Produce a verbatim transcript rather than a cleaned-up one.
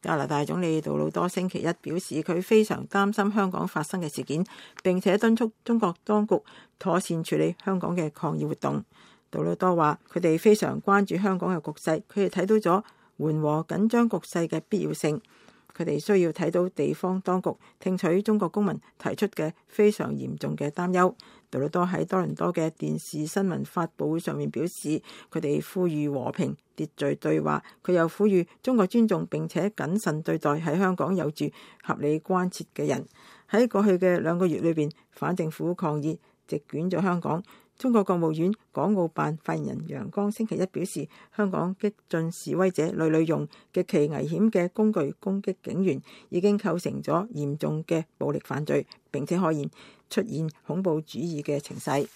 加拿大總理杜魯多星期一表示，佢非常擔心香港發生嘅事件，並且敦促中國當局妥善處理香港嘅抗議活動。杜魯多話：佢哋非常關注香港嘅局勢，佢哋睇到咗緩和緊張局勢嘅必要性。佢哋需要睇到地方當局聽取中國公民提出嘅非常嚴重嘅擔憂。杜魯多喺多倫多嘅電視新聞發佈會上面表示，佢哋呼籲和平秩序對話。佢又呼籲中國尊重並且謹慎對待喺香港有住合理關切嘅人。喺過去嘅兩個月裏邊，反政府抗議席捲咗香港。中國國務院港澳辦發言人楊光星期一表示，香港激進示威者屢屢用極其危險嘅工具攻擊警員，已經構成咗嚴重嘅暴力犯罪，並且可以出現恐怖主義嘅情勢。